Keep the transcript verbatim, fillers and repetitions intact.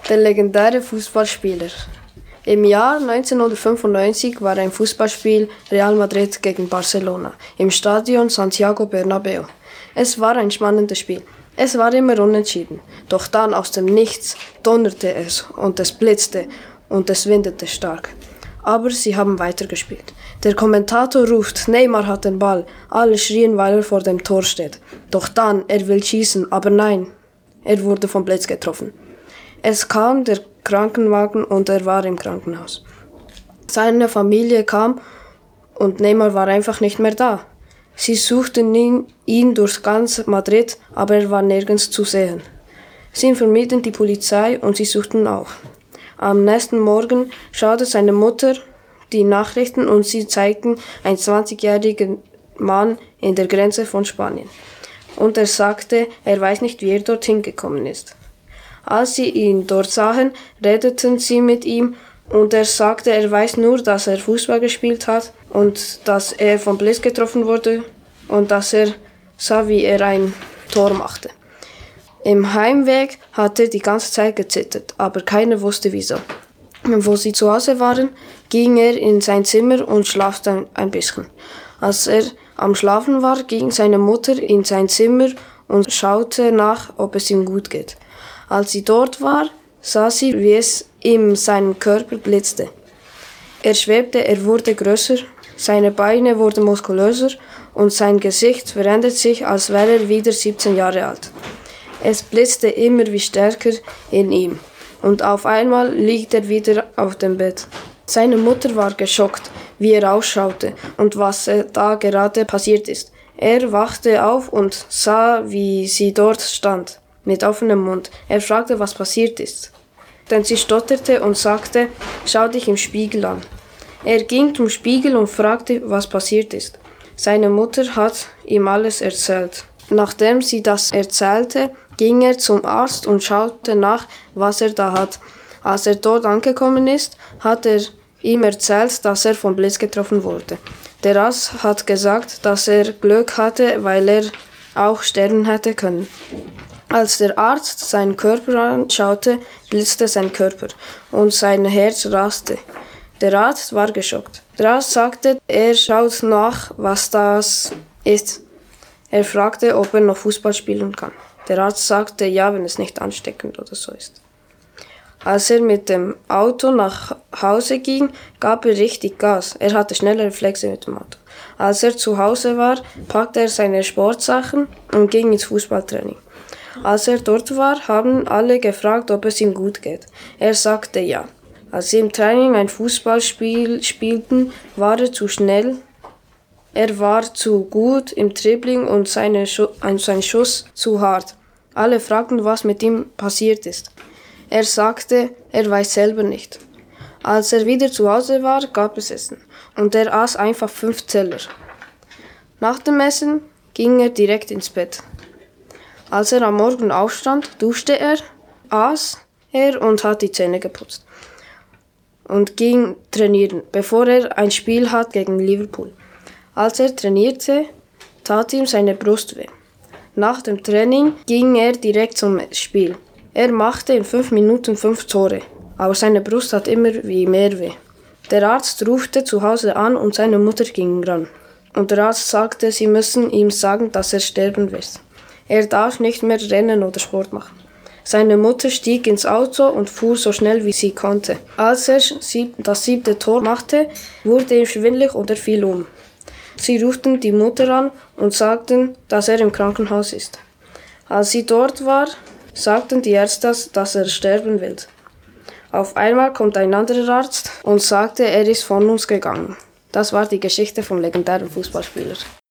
Der legendäre Fußballspieler. Im Jahr neunzehnhundertfünfundneunzig war ein Fußballspiel Real Madrid gegen Barcelona im Stadion Santiago Bernabéu. Es war ein spannendes Spiel. Es war immer unentschieden. Doch dann aus dem Nichts donnerte es und es blitzte und es windete stark. Aber sie haben weitergespielt. Der Kommentator ruft, Neymar hat den Ball. Alle schrien, weil er vor dem Tor steht. Doch dann, er will schießen, aber nein, er wurde vom Blitz getroffen. Es kam der Krankenwagen und er war im Krankenhaus. Seine Familie kam und Neymar war einfach nicht mehr da. Sie suchten ihn, ihn durch ganz Madrid, aber er war nirgends zu sehen. Sie informierten die Polizei und sie suchten ihn auch. Am nächsten Morgen schaute seine Mutter die Nachrichten und sie zeigten einen zwanzigjährigen Mann in der Grenze von Spanien. Und er sagte, er weiß nicht, wie er dorthin gekommen ist. Als sie ihn dort sahen, redeten sie mit ihm und er sagte, er weiß nur, dass er Fußball gespielt hat und dass er vom Blitz getroffen wurde und dass er sah, wie er ein Tor machte. Im Heimweg hat er die ganze Zeit gezittert, aber keiner wusste wieso. Wo sie zu Hause waren, ging er in sein Zimmer und schlafte ein bisschen. Als er am Schlafen war, ging seine Mutter in sein Zimmer und schaute nach, ob es ihm gut geht. Als sie dort war, sah sie, wie es in seinem Körper blitzte. Er schwebte, er wurde größer, seine Beine wurden muskulöser und sein Gesicht veränderte sich, als wäre er wieder siebzehn Jahre alt. Es blitzte immer wie stärker in ihm und auf einmal liegt er wieder auf dem Bett. Seine Mutter war geschockt, wie er ausschaute und was da gerade passiert ist. Er wachte auf und sah, wie sie dort stand, mit offenem Mund. Er fragte, was passiert ist. Denn sie stotterte und sagte, schau dich im Spiegel an. Er ging zum Spiegel und fragte, was passiert ist. Seine Mutter hat ihm alles erzählt. Nachdem sie das erzählte, ging er zum Arzt und schaute nach, was er da hat. Als er dort angekommen ist, hat er ihm erzählt, dass er vom Blitz getroffen wurde. Der Arzt hat gesagt, dass er Glück hatte, weil er auch sterben hätte können. Als der Arzt seinen Körper anschaute, blitzte sein Körper und sein Herz raste. Der Arzt war geschockt. Der Arzt sagte, er schaut nach, was das ist. Er fragte, ob er noch Fußball spielen kann. Der Arzt sagte, ja, wenn es nicht ansteckend oder so ist. Als er mit dem Auto nach Hause ging, gab er richtig Gas. Er hatte schnelle Reflexe mit dem Auto. Als er zu Hause war, packte er seine Sportsachen und ging ins Fußballtraining. Als er dort war, haben alle gefragt, ob es ihm gut geht. Er sagte ja. Als sie im Training ein Fußballspiel spielten, war er zu schnell. Er war zu gut im Dribbling und seine Schu- sein Schuss zu hart. Alle fragten, was mit ihm passiert ist. Er sagte, er weiß selber nicht. Als er wieder zu Hause war, gab es Essen. Und er aß einfach fünf Teller. Nach dem Essen ging er direkt ins Bett. Als er am Morgen aufstand, duschte er, aß er und hat die Zähne geputzt. Und ging trainieren, bevor er ein Spiel hat gegen Liverpool. Als er trainierte, tat ihm seine Brust weh. Nach dem Training ging er direkt zum Spiel. Er machte in fünf Minuten fünf Tore, aber seine Brust hat immer wie mehr weh. Der Arzt rufte zu Hause an und seine Mutter ging ran. Und der Arzt sagte, sie müssen ihm sagen, dass er sterben wird. Er darf nicht mehr rennen oder Sport machen. Seine Mutter stieg ins Auto und fuhr so schnell wie sie konnte. Als er das siebte Tor machte, wurde ihm schwindelig und er fiel um. Sie ruften die Mutter an und sagten, dass er im Krankenhaus ist. Als sie dort war, sagten die Ärzte, dass er sterben will. Auf einmal kommt ein anderer Arzt und sagte, er ist von uns gegangen. Das war die Geschichte vom legendären Fußballspieler.